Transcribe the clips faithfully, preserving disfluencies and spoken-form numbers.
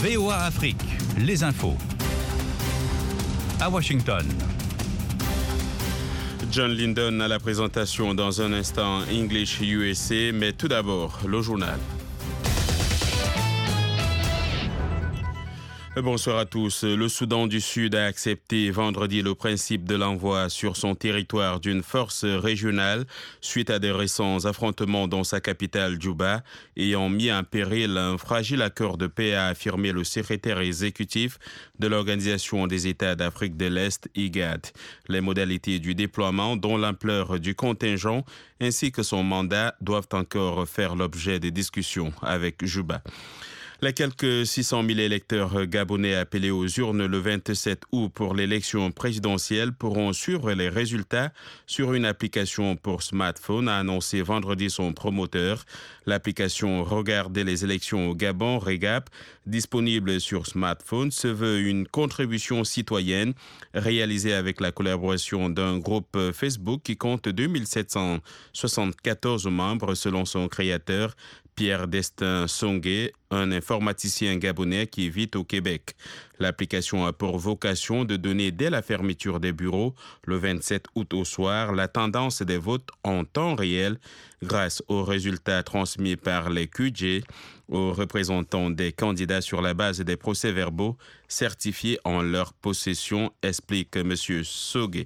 V O A Afrique, les infos. À Washington. John Linden à la présentation dans un instant English U S A, mais tout d'abord, le journal. Bonsoir à tous. Le Soudan du Sud a accepté vendredi le principe de l'envoi sur son territoire d'une force régionale suite à des récents affrontements dans sa capitale Djouba ayant mis en péril un fragile accord de paix, a affirmé le secrétaire exécutif de l'Organisation des États d'Afrique de l'Est, I G A D. Les modalités du déploiement, dont l'ampleur du contingent ainsi que son mandat, doivent encore faire l'objet de discussions avec Djouba. Les quelques six cent mille électeurs gabonais appelés aux urnes le vingt-sept août pour l'élection présidentielle pourront suivre les résultats sur une application pour smartphone, a annoncé vendredi son promoteur. L'application Regarder les élections au Gabon, REGAP, disponible sur smartphone, se veut une contribution citoyenne réalisée avec la collaboration d'un groupe Facebook qui compte deux mille sept cent soixante-quatorze membres selon son créateur, Pierre Destin Songué, un informaticien gabonais qui vit au Québec. L'application a pour vocation de donner dès la fermeture des bureaux, le vingt-sept août au soir, la tendance des votes en temps réel grâce aux résultats transmis par les Q G aux représentants des candidats sur la base des procès-verbaux certifiés en leur possession, explique M. Songué.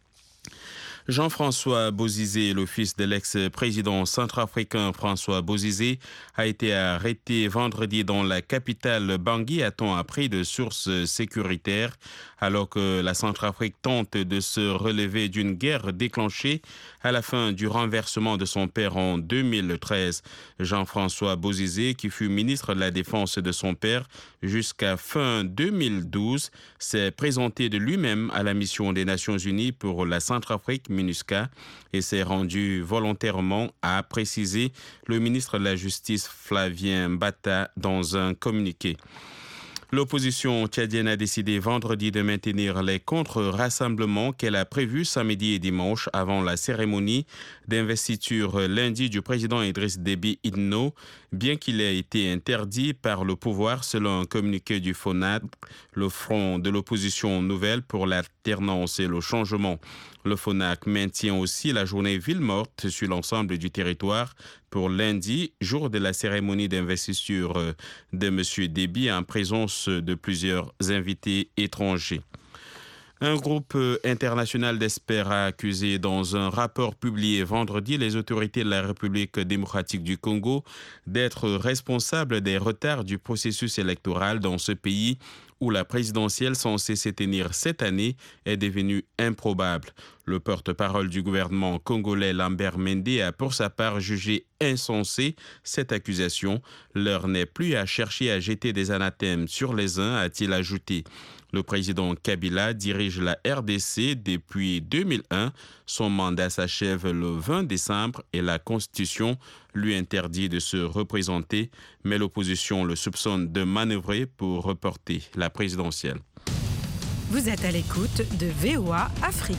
Jean-François Bozizé, le fils de l'ex-président centrafricain François Bozizé, a été arrêté vendredi dans la capitale Bangui, a-t-on appris de sources sécuritaires, alors que la Centrafrique tente de se relever d'une guerre déclenchée à la fin du renversement de son père en deux mille treize. Jean-François Bozizé, qui fut ministre de la Défense de son père jusqu'à fin deux mille douze, s'est présenté de lui-même à la mission des Nations Unies pour la Centrafrique, MINUSCA, et s'est rendu volontairement, a précisé le ministre de la Justice Flavien Mbata dans un communiqué. L'opposition tchadienne a décidé vendredi de maintenir les contre-rassemblements qu'elle a prévus samedi et dimanche avant la cérémonie d'investiture lundi du président Idriss Déby Itno, bien qu'il ait été interdit par le pouvoir selon un communiqué du FONAD, le Front de l'opposition nouvelle pour l'alternance et le changement. Le FONAC maintient aussi la journée ville morte sur l'ensemble du territoire pour lundi, jour de la cérémonie d'investiture de M. Déby en présence de plusieurs invités étrangers. Un groupe international d'experts a accusé dans un rapport publié vendredi les autorités de la République démocratique du Congo d'être responsables des retards du processus électoral dans ce pays où la présidentielle censée se tenir cette année est devenue improbable. Le porte-parole du gouvernement congolais Lambert Mende a pour sa part jugé insensé cette accusation. L'heure n'est plus à chercher à jeter des anathèmes sur les uns, a-t-il ajouté. Le président Kabila dirige la R D C depuis deux mille un. Son mandat s'achève le vingt décembre et la Constitution lui interdit de se représenter, mais l'opposition le soupçonne de manœuvrer pour reporter la présidentielle. Vous êtes à l'écoute de V O A Afrique.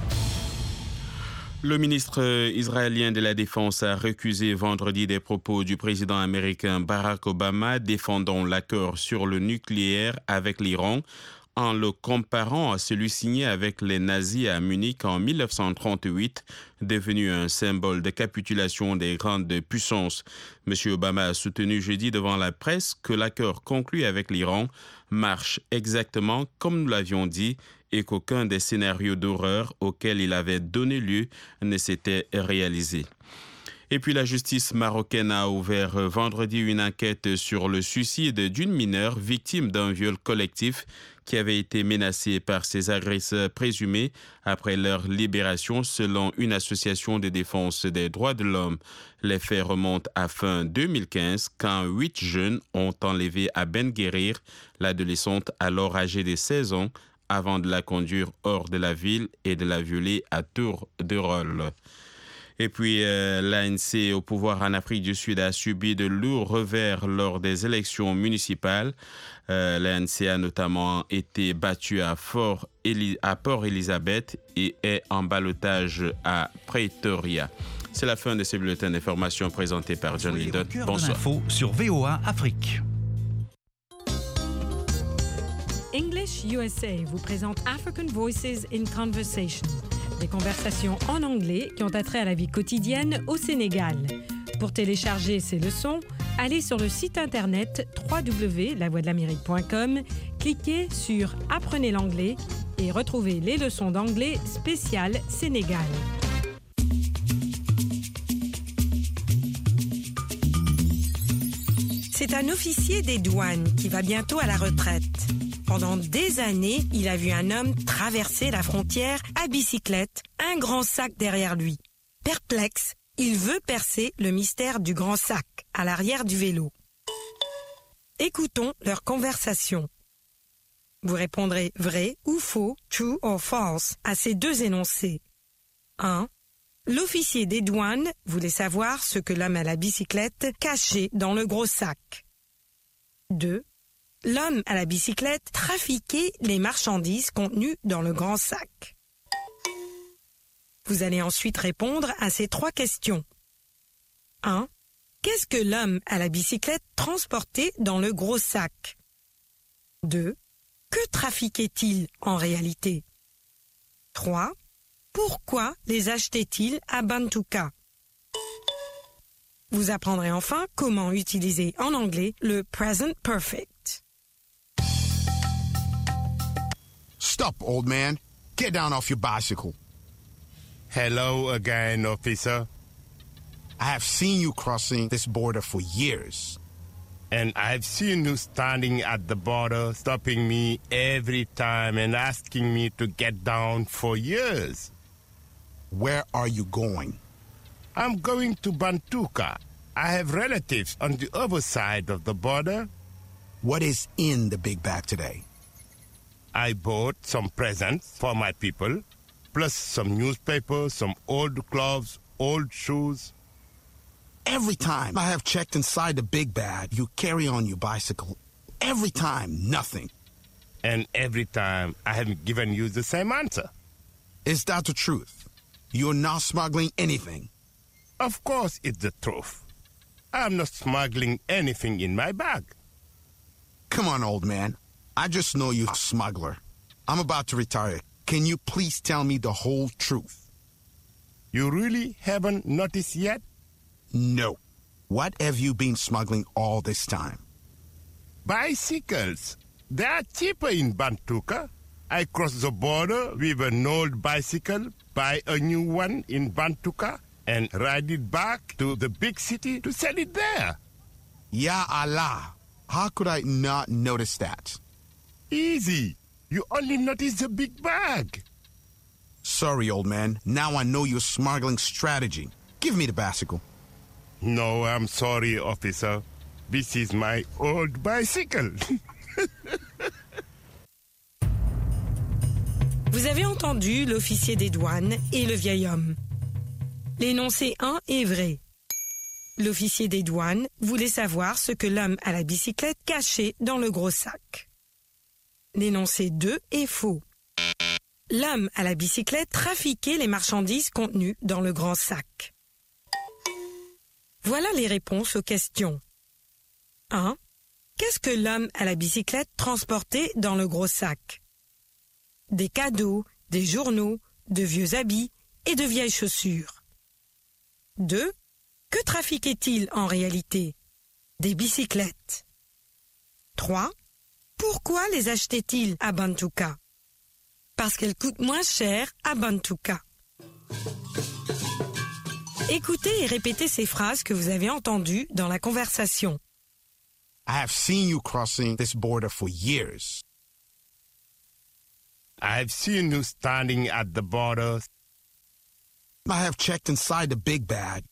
Le ministre israélien de la Défense a récusé vendredi des propos du président américain Barack Obama défendant l'accord sur le nucléaire avec l'Iran, en le comparant à celui signé avec les nazis à Munich en mille neuf cent trente-huit, devenu un symbole de capitulation des grandes puissances. M. Obama a soutenu jeudi devant la presse que l'accord conclu avec l'Iran marche exactement comme nous l'avions dit et qu'aucun des scénarios d'horreur auxquels il avait donné lieu ne s'était réalisé. Et puis la justice marocaine a ouvert vendredi une enquête sur le suicide d'une mineure victime d'un viol collectif qui avait été menacée par ses agresseurs présumés après leur libération selon une association de défense des droits de l'homme. Les faits remontent à fin deux mille quinze quand huit jeunes ont enlevé à Ben Guérir l'adolescente alors âgée de seize ans avant de la conduire hors de la ville et de la violer à tour de rôle. Et puis, euh, l'A N C au pouvoir en Afrique du Sud a subi de lourds revers lors des élections municipales. Euh, L'A N C a notamment été battue à, Fort Eli- à Port Elizabeth et est en ballottage à Pretoria. C'est la fin de ce bulletin d'information présenté par John Linden. Bonsoir. Info sur V O A Afrique. English U S A vous présente African Voices in Conversation, des conversations en anglais qui ont attrait à la vie quotidienne au Sénégal. Pour télécharger ces leçons, allez sur le site internet w w w point la voix de l'amérique point com, cliquez sur « Apprenez l'anglais » et retrouvez les leçons d'anglais spéciales Sénégal. C'est un officier des douanes qui va bientôt à la retraite. Pendant des années, il a vu un homme traverser la frontière à bicyclette, un grand sac derrière lui. Perplexe, il veut percer le mystère du grand sac à l'arrière du vélo. Écoutons leur conversation. Vous répondrez vrai ou faux, true or false, à ces deux énoncés. un. L'officier des douanes voulait savoir ce que l'homme à la bicyclette cachait dans le gros sac. deux. L'homme à la bicyclette trafiquait les marchandises contenues dans le grand sac. Vous allez ensuite répondre à ces trois questions. un. Qu'est-ce que l'homme à la bicyclette transportait dans le gros sac? deux. Que trafiquait-il en réalité? trois. Pourquoi les achetait-il à Bantuka? Vous apprendrez enfin comment utiliser en anglais le present perfect. Stop, old man. Get down off your bicycle. Hello again, officer. I have seen you crossing this border for years. And I've seen you standing at the border, stopping me every time and asking me to get down for years. Where are you going? I'm going to Bantuka. I have relatives on the other side of the border. What is in the big bag today? I bought some presents for my people, plus some newspapers, some old clothes, old shoes. Every time I have checked inside the big bag, you carry on your bicycle. Every time, nothing. And every time, I have given you the same answer. Is that the truth? You're not smuggling anything? Of course it's the truth. I'm not smuggling anything in my bag. Come on, old man. I just know you're a smuggler. I'm about to retire. Can you please tell me the whole truth? You really haven't noticed yet? No. What have you been smuggling all this time? Bicycles. They are cheaper in Bantuka. I cross the border with an old bicycle, buy a new one in Bantuka, and ride it back to the big city to sell it there. Ya Allah. How could I not notice that? Easy. You only notice the big bag. Sorry, old man. Now I know your smuggling strategy. Give me the bicycle. No, I'm sorry, officer. This is my old bicycle. Vous avez entendu l'officier des douanes et le vieil homme. L'énoncé un est vrai. L'officier des douanes voulait savoir ce que l'homme à la bicyclette cachait dans le gros sac. L'énoncé deux est faux. L'homme à la bicyclette trafiquait les marchandises contenues dans le grand sac. Voilà les réponses aux questions. un. Qu'est-ce que l'homme à la bicyclette transportait dans le gros sac? Des cadeaux, des journaux, de vieux habits et de vieilles chaussures. deux. Que trafiquait-il en réalité? Des bicyclettes. trois. Pourquoi les achetait-il à Bantuka? Parce qu'elles coûtent moins cher à Bantuka. Écoutez et répétez ces phrases que vous avez entendues dans la conversation. I have seen you crossing this border for years. I've seen you standing at the border. I have checked inside the big bag.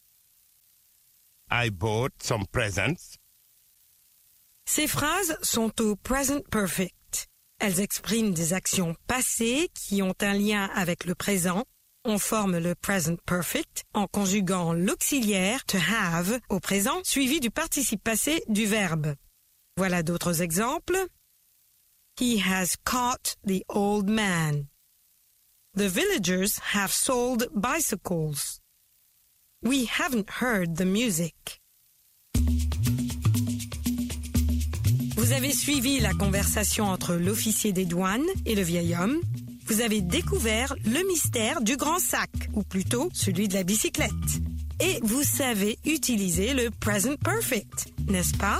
I bought some presents. Ces phrases sont au present perfect. Elles expriment des actions passées qui ont un lien avec le présent. On forme le present perfect en conjuguant l'auxiliaire to have au présent suivi du participe passé du verbe. Voilà d'autres exemples. He has caught the old man. The villagers have sold bicycles. We haven't heard the music. Vous avez suivi la conversation entre l'officier des douanes et le vieil homme. Vous avez découvert le mystère du grand sac, ou plutôt celui de la bicyclette. Et vous savez utiliser le present perfect, n'est-ce pas?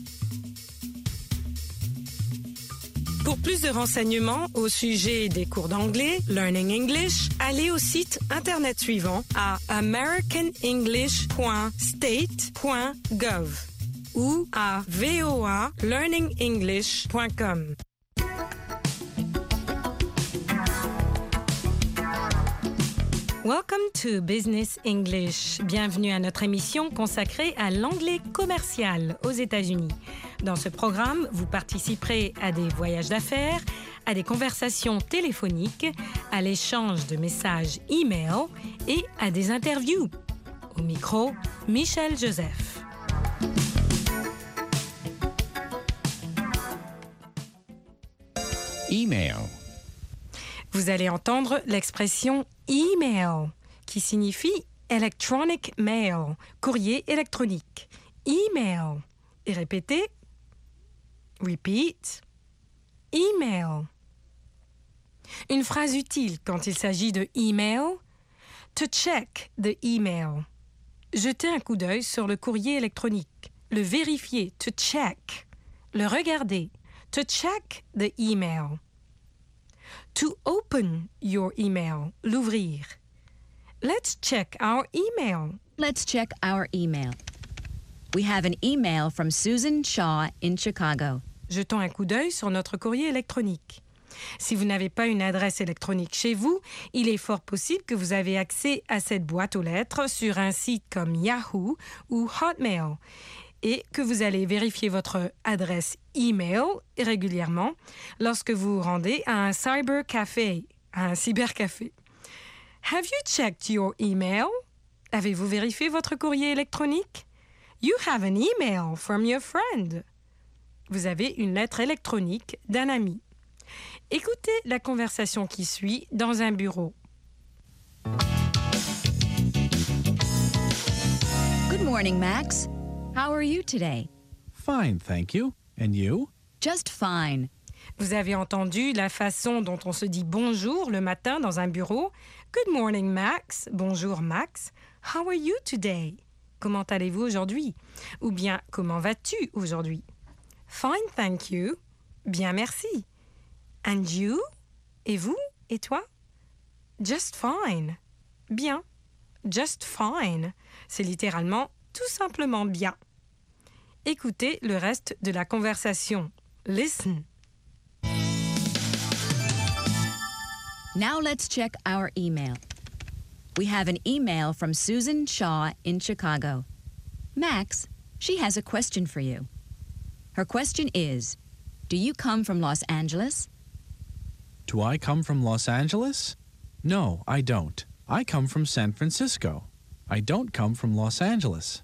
Pour plus de renseignements au sujet des cours d'anglais, Learning English, allez au site internet suivant à american english point state point gov ou à v o a learning english point com. Welcome to Business English. Bienvenue à notre émission consacrée à l'anglais commercial aux États-Unis. Dans ce programme, vous participerez à des voyages d'affaires, à des conversations téléphoniques, à l'échange de messages e-mail et à des interviews. Au micro, Michel Joseph. Email. Vous allez entendre l'expression email, qui signifie electronic mail, courrier électronique. Email. Et répétez. Repeat. Email. Une phrase utile quand il s'agit de email. To check the email. Jeter un coup d'œil sur le courrier électronique. Le vérifier. To check. Le regarder. To check the email. To open your email, l'ouvrir. Let's check our email. Let's check our email. We have an email from Susan Shaw in Chicago. Jetons un coup d'œil sur notre courrier électronique. Si vous n'avez pas une adresse électronique chez vous, il est fort possible que vous avez accès à cette boîte aux lettres sur un site comme Yahoo ou Hotmail et que vous allez vérifier votre adresse email régulièrement lorsque vous vous rendez à un cybercafé, à un cybercafé. Have you checked your email? Avez-vous vérifié votre courrier électronique? You have an email from your friend. Vous avez une lettre électronique d'un ami. Écoutez la conversation qui suit dans un bureau. Good morning, Max. How are you today? Fine, thank you. And you? Just fine. Vous avez entendu la façon dont on se dit bonjour le matin dans un bureau. Good morning, Max. Bonjour, Max. How are you today? Comment allez-vous aujourd'hui? Ou bien, comment vas-tu aujourd'hui? Fine, thank you. Bien, merci. And you? Et vous? Et toi? Just fine. Bien. Just fine. C'est littéralement tout simplement bien. Écoutez le reste de la conversation. Listen. Now let's check our email. We have an email from Susan Shaw in Chicago. Max, she has a question for you. Her question is, do you come from Los Angeles? Do I come from Los Angeles? No, I don't. I come from San Francisco. I don't come from Los Angeles.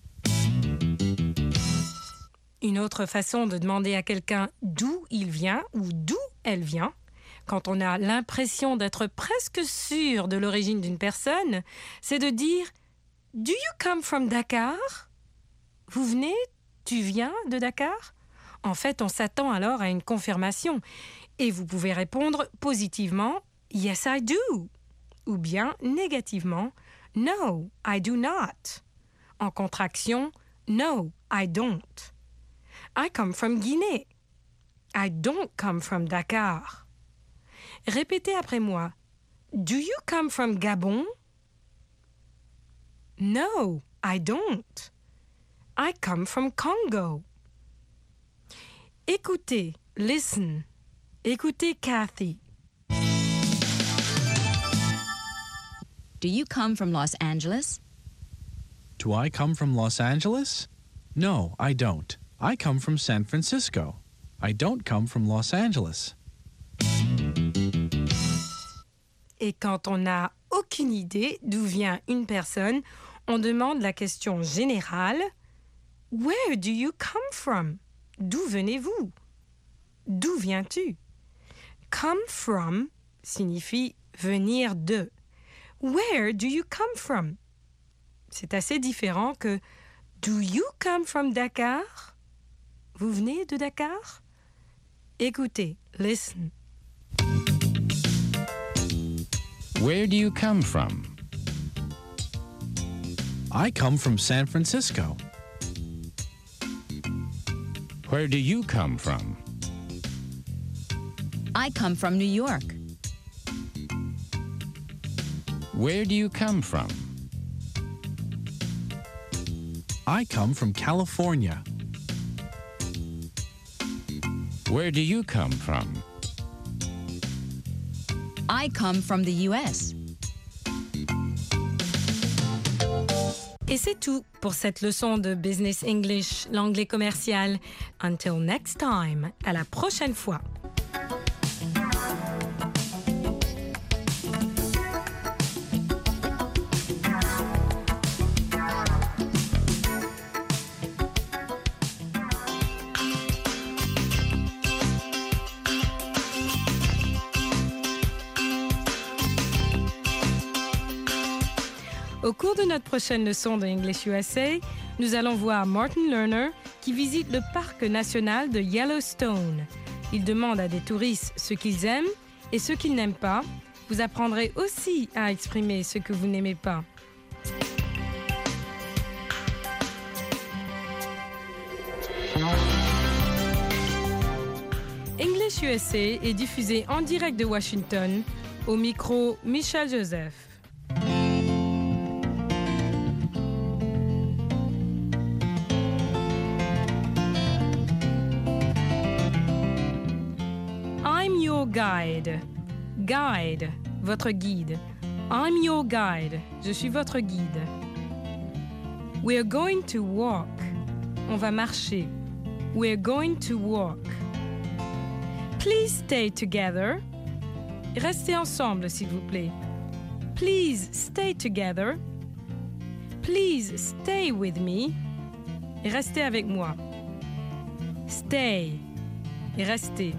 Une autre façon de demander à quelqu'un d'où il vient ou d'où elle vient, quand on a l'impression d'être presque sûr de l'origine d'une personne, c'est de dire « Do you come from Dakar ?» Vous venez, tu viens de Dakar? En fait, on s'attend alors à une confirmation et vous pouvez répondre positivement « Yes, I do » ou bien négativement « No, I do not ». En contraction « No, I don't ». I come from Guinée. I don't come from Dakar. Répétez après moi. Do you come from Gabon? No, I don't. I come from Congo. Écoutez, listen. Écoutez Kathy. Do you come from Los Angeles? Do I come from Los Angeles? No, I don't. I come from San Francisco. I don't come from Los Angeles. Et quand on n'a aucune idée d'où vient une personne, on demande la question générale « Where do you come from? » D'où venez-vous? D'où viens-tu? Come from signifie venir de. Where do you come from? C'est assez différent que Do you come from Dakar? Vous venez de Dakar? Écoutez, listen. Where do you come from? I come from San Francisco. Where do you come from? I come from New York. Where do you come from? I come from California. Where do you come from? I come from the U S. Et c'est tout pour cette leçon de Business English, l'anglais commercial. Until next time, à la prochaine fois. Au cours de notre prochaine leçon de English U S A, nous allons voir Martin Lerner qui visite le parc national de Yellowstone. Il demande à des touristes ce qu'ils aiment et ce qu'ils n'aiment pas. Vous apprendrez aussi à exprimer ce que vous n'aimez pas. English U S A est diffusé en direct de Washington. Au micro, Michel Joseph. Guide. Guide, votre guide. I'm your guide. Je suis votre guide. We're going to walk. On va marcher. We're going to walk. Please stay together. Restez ensemble, s'il vous plaît. Please stay together. Please stay with me. Restez avec moi. Stay. Et restez.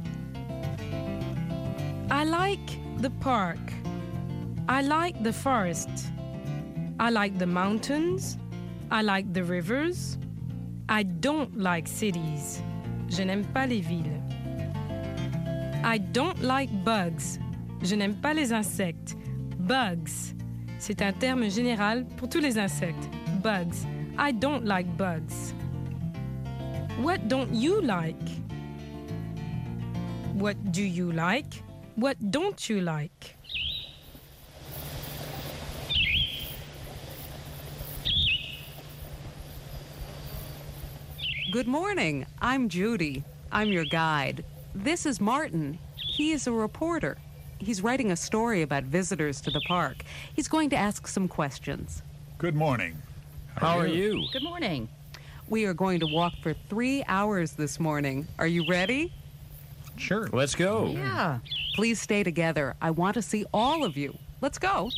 I like the park. I like the forest. I like the mountains. I like the rivers. I don't like cities. Je n'aime pas les villes. I don't like bugs. Je n'aime pas les insectes. Bugs. C'est un terme général pour tous les insectes. Bugs. I don't like bugs. What don't you like? What do you like? What don't you like? Good morning. I'm Judy. I'm your guide. This is Martin. He is a reporter. He's writing a story about visitors to the park. He's going to ask some questions. Good morning. How are you? Good morning. We are going to walk for three hours this morning. Are you ready? Sure. Let's go. Yeah. Please stay together. I want to see all of you. Let's go.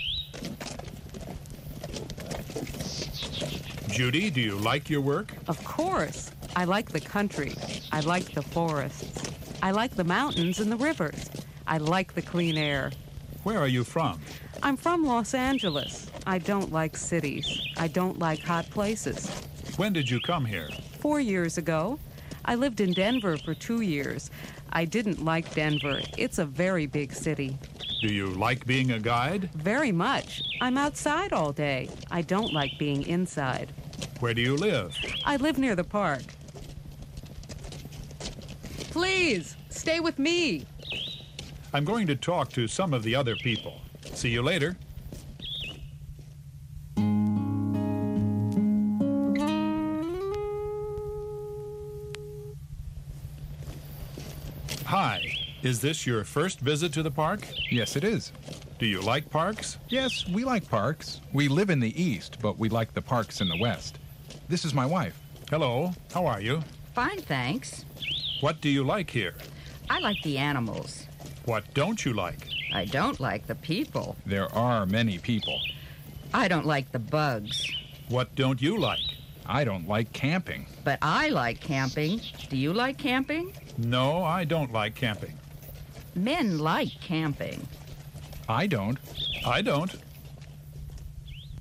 Judy, do you like your work? Of course. I like the country. I like the forests. I like the mountains and the rivers. I like the clean air. Where are you from? I'm from Los Angeles. I don't like cities. I don't like hot places. When did you come here? Four years ago. I lived in Denver for two years. I didn't like Denver. It's a very big city. Do you like being a guide? Very much. I'm outside all day. I don't like being inside. Where do you live? I live near the park. Please, stay with me. I'm going to talk to some of the other people. See you later. Hi. Is this your first visit to the park? Yes, it is. Do you like parks? Yes, we like parks. We live in the east, but we like the parks in the west. This is my wife. Hello. How are you? Fine, thanks. What do you like here? I like the animals. What don't you like? I don't like the people. There are many people. I don't like the bugs. What don't you like? I don't like camping. But I like camping. Do you like camping? No, I don't like camping. Men like camping. I don't. I don't.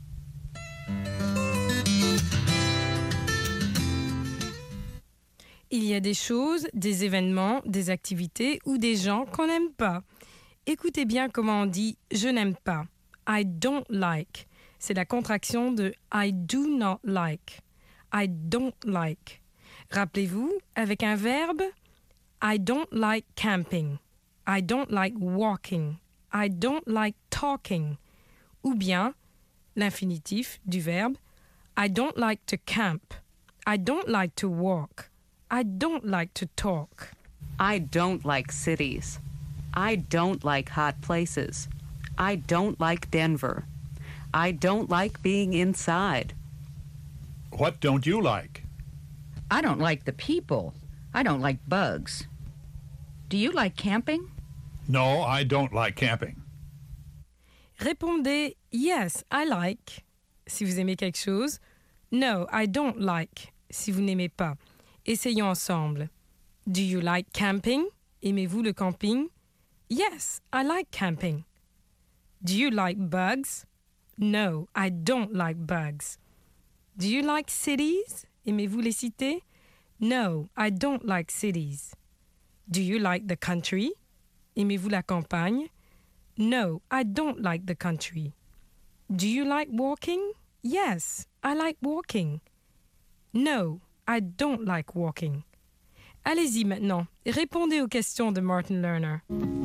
Il y a des choses, des événements, des activités ou des gens qu'on n'aime pas. Écoutez bien comment on dit « je n'aime pas ». I don't like. C'est la contraction de I do not like. I don't like. Rappelez-vous, avec un verbe, I don't like camping. I don't like walking. I don't like talking. Ou bien l'infinitif du verbe, I don't like to camp. I don't like to walk. I don't like to talk. I don't like cities. I don't like hot places. I don't like Denver. I don't like being inside. What don't you like? I don't like the people. I don't like bugs. Do you like camping? No, I don't like camping. Répondez yes, I like si vous aimez quelque chose. No, I don't like si vous n'aimez pas. Essayons ensemble. Do you like camping? Aimez-vous le camping? Yes, I like camping. Do you like bugs? No, I don't like bugs. Do you like cities? Aimez-vous les cités? No, I don't like cities. Do you like the country? Aimez-vous la campagne? No, I don't like the country. Do you like walking? Yes, I like walking. No, I don't like walking. Allez-y maintenant, répondez aux questions de Martin Lerner.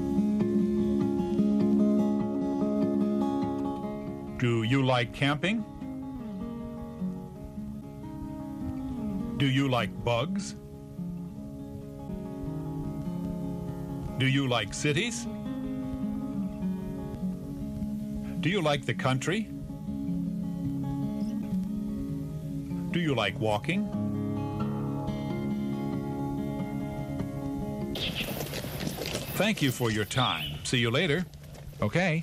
Do you like camping? Do you like bugs? Do you like cities? Do you like the country? Do you like walking? Thank you for your time. See you later. Okay.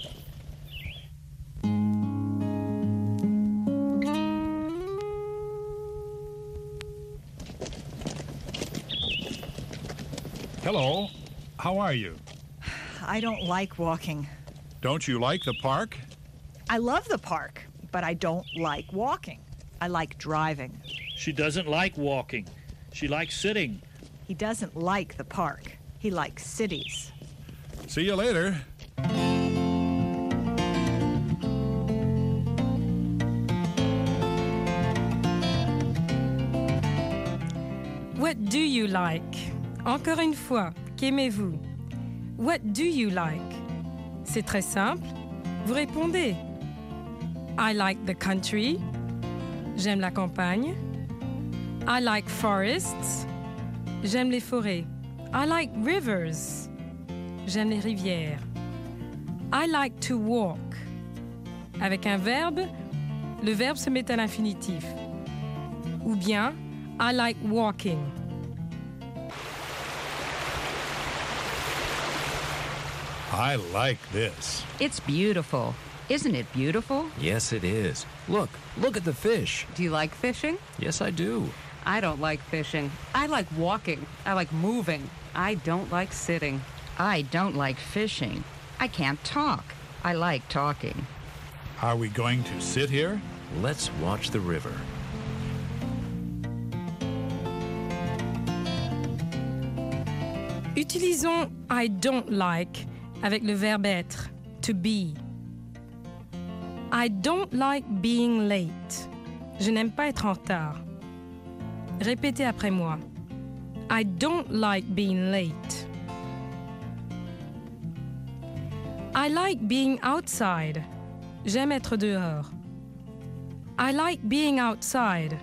Hello. How are you? I don't like walking. Don't you like the park? I love the park, but I don't like walking. I like driving. She doesn't like walking. She likes sitting. He doesn't like the park. He likes cities. See you later. What do you like? Encore une fois, qu'aimez-vous? What do you like? C'est très simple. Vous répondez. I like the country. J'aime la campagne. I like forests. J'aime les forêts. I like rivers. J'aime les rivières. I like to walk. Avec un verbe, le verbe se met à l'infinitif. Ou bien, I like walking. I like this. It's beautiful. Isn't it beautiful? Yes, it is. Look, look at the fish. Do you like fishing? Yes, I do. I don't like fishing. I like walking. I like moving. I don't like sitting. I don't like fishing. I can't talk. I like talking. Are we going to sit here? Let's watch the river. Utilisons I don't like avec le verbe être, to be. I don't like being late. Je n'aime pas être en retard. Répétez après moi. I don't like being late. I like being outside. J'aime être dehors. I like being outside.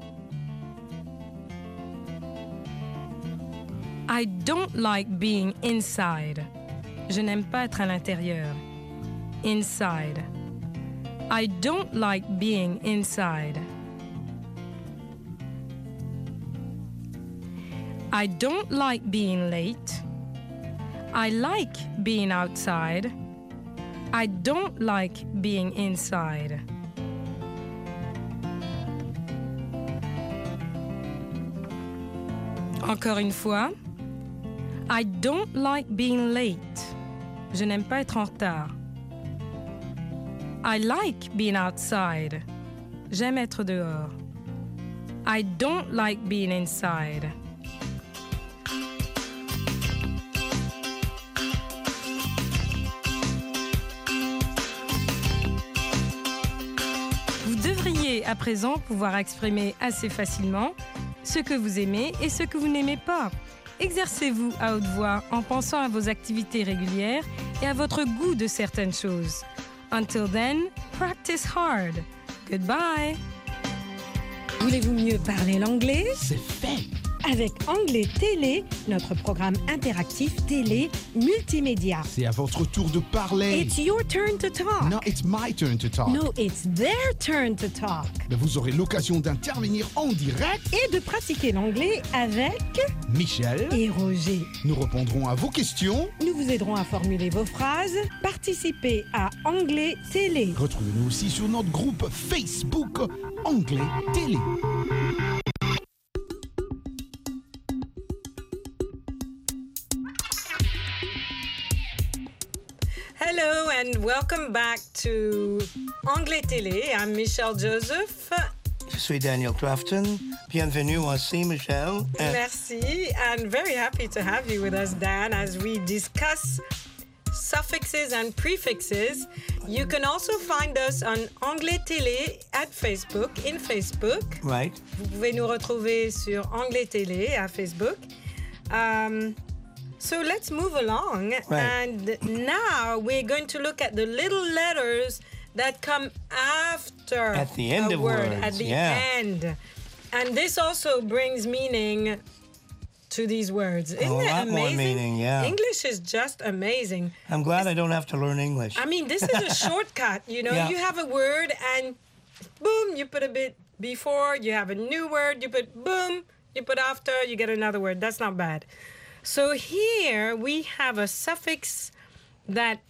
I don't like being inside. Je n'aime pas être à l'intérieur. Inside. I don't like being inside. I don't like being late. I like being outside. I don't like being inside. Encore une fois. I don't like being late. Je n'aime pas être en retard. I like being outside. J'aime être dehors. I don't like being inside. devriez à présent pouvoir exprimer assez facilement ce que vous aimez et ce que vous n'aimez pas. Exercez-vous à haute voix en pensant à vos activités régulières et à votre goût de certaines choses. Until then, practice hard. Goodbye. Voulez-vous mieux parler l'anglais? C'est fait. Avec Anglais Télé, notre programme interactif télé multimédia. C'est à votre tour de parler. It's your turn to talk. No, it's my turn to talk. No, it's their turn to talk. Mais vous aurez l'occasion d'intervenir en direct et de pratiquer l'anglais avec Michel et Roger. Nous répondrons à vos questions. Nous vous aiderons à formuler vos phrases. Participez à Anglais Télé. Retrouvez-nous aussi sur notre groupe Facebook Anglais Télé. Hello and welcome back to Anglais Télé. I'm Michelle Joseph. Je suis Daniel Crafton. Bienvenue aussi, Michelle. Merci, and very happy to have you with us, Dan, as we discuss suffixes and prefixes. You can also find us on Anglais Télé at Facebook, in Facebook. Right. Vous pouvez nous retrouver sur Anglais Télé à Facebook. Um, So let's move along. Right. And now we're going to look at the little letters that come after At the end a of word, words, at the yeah. end. And this also brings meaning to these words. Isn't a that lot amazing? more meaning, yeah. English is just amazing. I'm glad I don't have to learn English. I mean, this is a shortcut. You know, Yeah. you have a word and boom, you put a bit before, you have a new word, you put boom, you put after, you get another word. That's not bad. So here we have a suffix that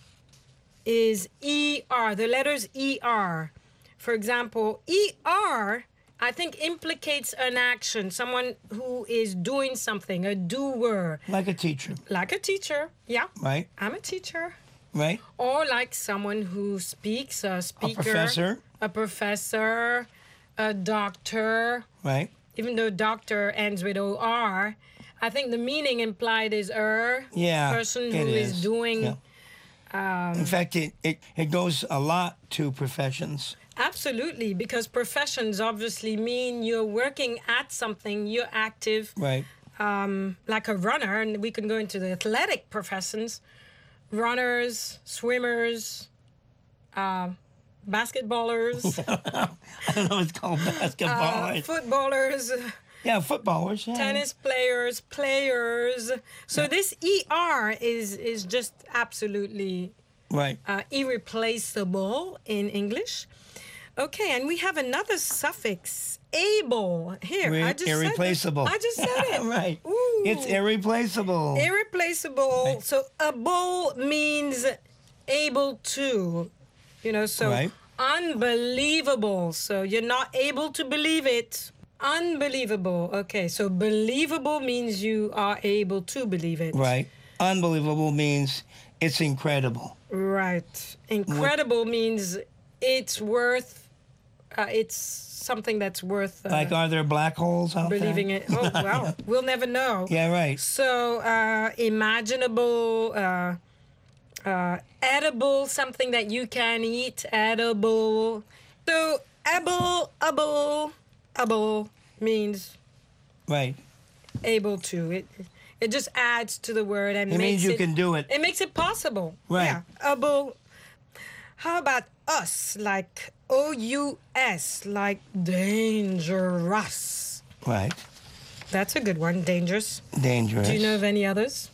is E R, the letters E R. For example, E R, I think, implicates an action, someone who is doing something, a doer. Like a teacher. Like a teacher, yeah. Right. I'm a teacher. Right. Or like someone who speaks, a speaker. A professor. A professor, a doctor. Right. Even though doctor ends with O R, I think the meaning implied is er, Yeah, person who it is, is. doing. Yeah. Um, In fact, it, it, it goes a lot to professions. Absolutely, because professions obviously mean you're working at something, you're active. Right. Um, like a runner, and we can go into the athletic professions. Runners, swimmers, uh, basketballers. I don't know what's called basketball. Uh, footballers. Yeah, footballers. Yeah. Tennis players, players. So yeah. This E R is is just absolutely right, uh, irreplaceable in English. Okay, and we have another suffix, able. Here, Re- I just irreplaceable. said it. I just said it. Right. Ooh. It's irreplaceable. Irreplaceable. Right. So able means able to. You know, so right. Unbelievable. So you're not able to believe it. Unbelievable. Okay, so believable means you are able to believe it. Right. Unbelievable means it's incredible. Right. Incredible what? means it's worth, uh, it's something that's worth... Uh, like, are there black holes out believing there? Believing it. Oh, well, we'll never know. Yeah, right. So, uh, imaginable, uh, uh, edible, something that you can eat, edible. So, able, able... Able means right, able to. It it just adds to the word and it makes means you it, can do it. It makes it possible. Right. Yeah. Able. How about us? Like O U S, like dangerous. Right. That's a good one. Dangerous. Dangerous. Do you know of any others?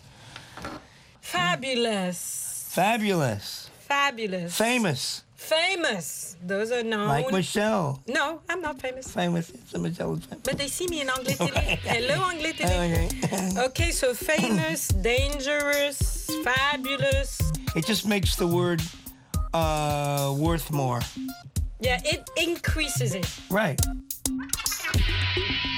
Fabulous. Fabulous. Fabulous. Famous. Famous. Those are known. Like Michelle. No, I'm not famous. Famous. It's Michelle. But they see me in Anglais Télé. Hello, Anglais Télé. Okay. Okay, so famous, dangerous, fabulous. It just makes the word uh, worth more. Yeah, it increases it. Right.